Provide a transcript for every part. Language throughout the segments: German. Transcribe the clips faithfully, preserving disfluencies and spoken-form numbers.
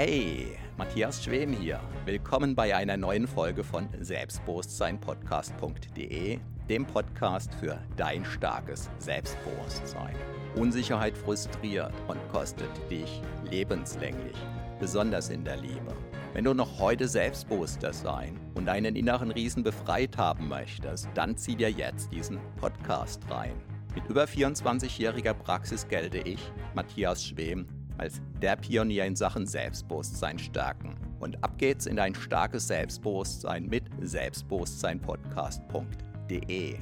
Hey, Matthias Schwem hier. Willkommen bei einer neuen Folge von Selbstbewusstsein Podcast punkt de, dem Podcast für dein starkes Selbstbewusstsein. Unsicherheit frustriert und kostet dich lebenslänglich, besonders in der Liebe. Wenn du noch heute selbstbewusster sein und deinen inneren Riesen befreit haben möchtest, dann zieh dir jetzt diesen Podcast rein. Mit über vierundzwanzigjähriger Praxis gelte ich, Matthias Schwem, als der Pionier in Sachen Selbstbewusstsein stärken. Und ab geht's in dein starkes Selbstbewusstsein mit Selbstbewusstsein Podcast punkt de.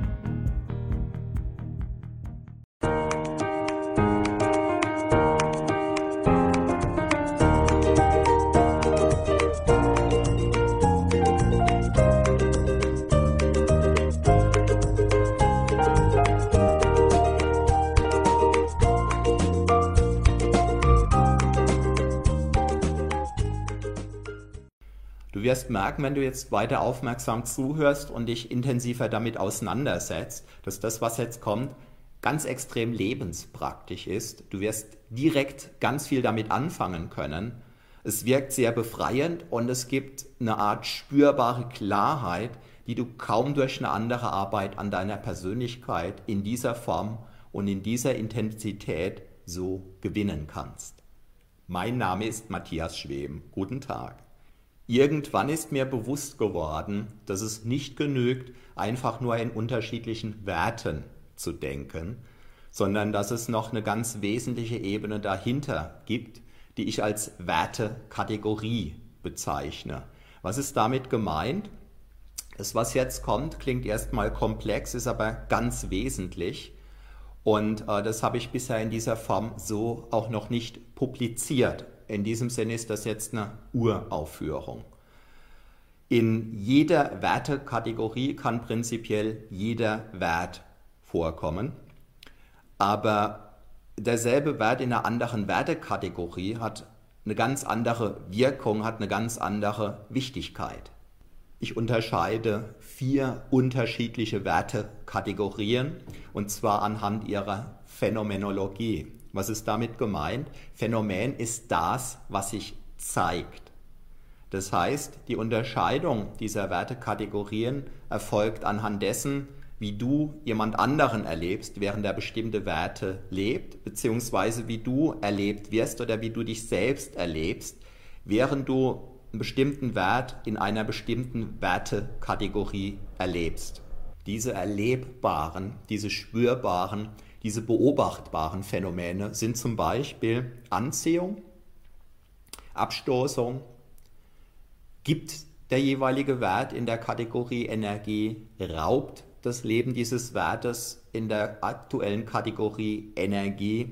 Du wirst merken, wenn du jetzt weiter aufmerksam zuhörst und dich intensiver damit auseinandersetzt, dass das, was jetzt kommt, ganz extrem lebenspraktisch ist. Du wirst direkt ganz viel damit anfangen können. Es wirkt sehr befreiend und es gibt eine Art spürbare Klarheit, die du kaum durch eine andere Arbeit an deiner Persönlichkeit in dieser Form und in dieser Intensität so gewinnen kannst. Mein Name ist Matthias Schwem. Guten Tag. Irgendwann ist mir bewusst geworden, dass es nicht genügt, einfach nur in unterschiedlichen Werten zu denken, sondern dass es noch eine ganz wesentliche Ebene dahinter gibt, die ich als Wertekategorie bezeichne. Was ist damit gemeint? Das, was jetzt kommt, klingt erstmal komplex, ist aber ganz wesentlich und äh, das habe ich bisher in dieser Form so auch noch nicht publiziert. In diesem Sinne ist das jetzt eine Uraufführung. In jeder Wertekategorie kann prinzipiell jeder Wert vorkommen, aber derselbe Wert in einer anderen Wertekategorie hat eine ganz andere Wirkung, hat eine ganz andere Wichtigkeit. Ich unterscheide vier unterschiedliche Wertekategorien und zwar anhand ihrer Phänomenologie. Was ist damit gemeint? Phänomen ist das, was sich zeigt. Das heißt, die Unterscheidung dieser Wertekategorien erfolgt anhand dessen, wie du jemand anderen erlebst, während er bestimmte Werte lebt, beziehungsweise wie du erlebt wirst oder wie du dich selbst erlebst, während du einen bestimmten Wert in einer bestimmten Wertekategorie erlebst. Diese erlebbaren, diese spürbaren, diese beobachtbaren Phänomene sind zum Beispiel Anziehung, Abstoßung, gibt der jeweilige Wert in der Kategorie Energie, raubt das Leben dieses Wertes in der aktuellen Kategorie Energie,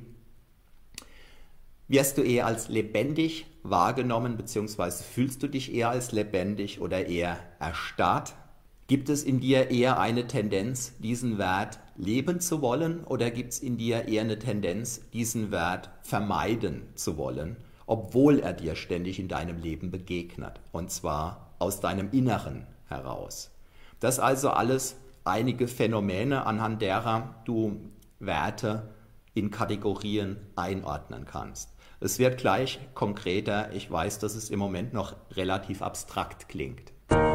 wirst du eher als lebendig wahrgenommen, beziehungsweise fühlst du dich eher als lebendig oder eher erstarrt? Gibt es in dir eher eine Tendenz, diesen Wert leben zu wollen oder gibt es in dir eher eine Tendenz, diesen Wert vermeiden zu wollen, obwohl er dir ständig in deinem Leben begegnet und zwar aus deinem Inneren heraus? Das also alles einige Phänomene, anhand derer du Werte in Kategorien einordnen kannst. Es wird gleich konkreter, ich weiß, dass es im Moment noch relativ abstrakt klingt.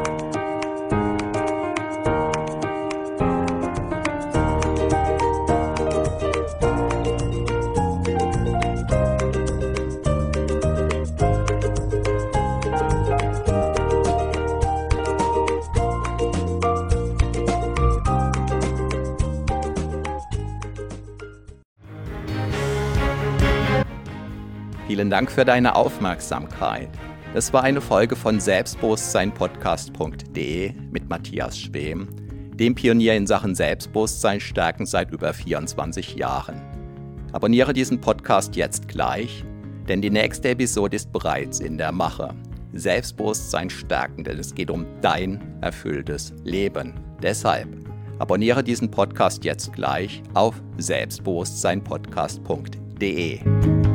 Vielen Dank für deine Aufmerksamkeit. Das war eine Folge von Selbstbewusstsein Podcast punkt de mit Matthias Schwem, dem Pionier in Sachen Selbstbewusstsein stärken seit über vierundzwanzig Jahren. Abonniere diesen Podcast jetzt gleich, denn die nächste Episode ist bereits in der Mache. Selbstbewusstsein stärken, denn es geht um dein erfülltes Leben. Deshalb abonniere diesen Podcast jetzt gleich auf Selbstbewusstsein Podcast punkt de.